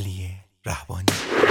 علی رهبانی.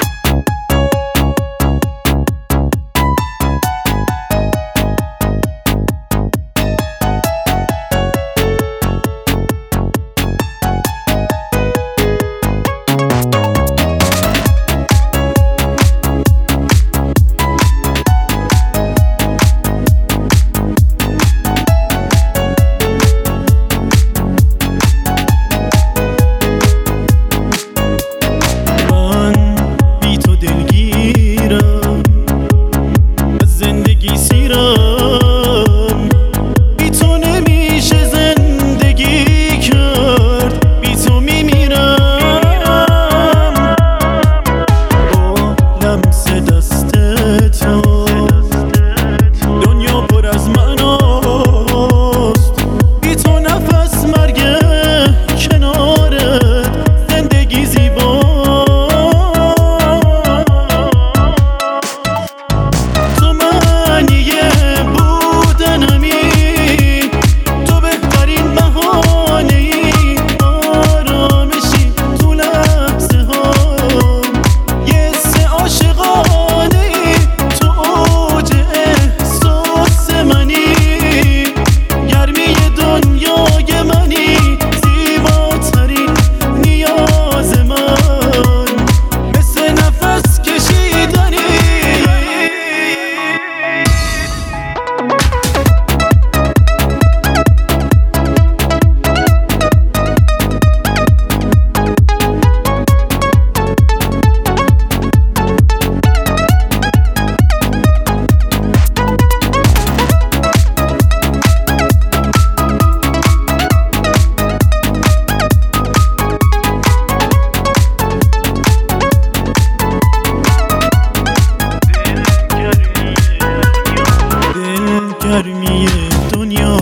گرمی دنیا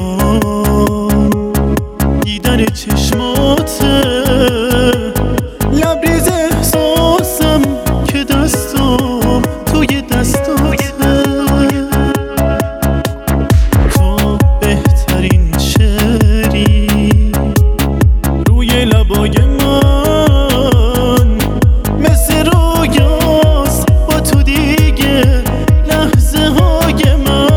دیدن چشماته، لبریز احساسم که دستم توی دستاته. تو بهترین شعری روی لبای من، مثل رویاست با تو دیگه لحظه های من.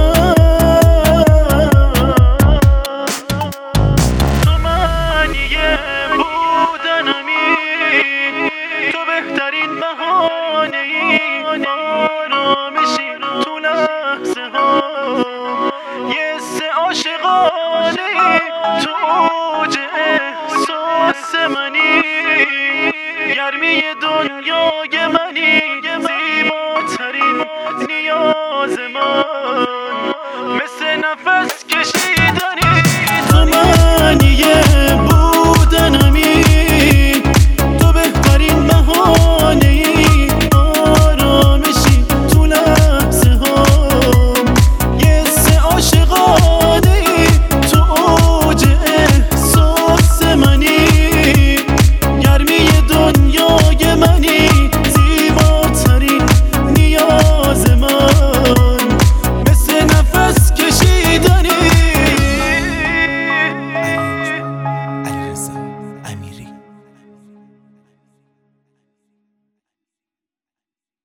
آرامشی تو لحظه ها، یه سه عاشقانه تو اوج احساس منی، گرمی دنیای منی، زیباترین نیاز من، مثل نفس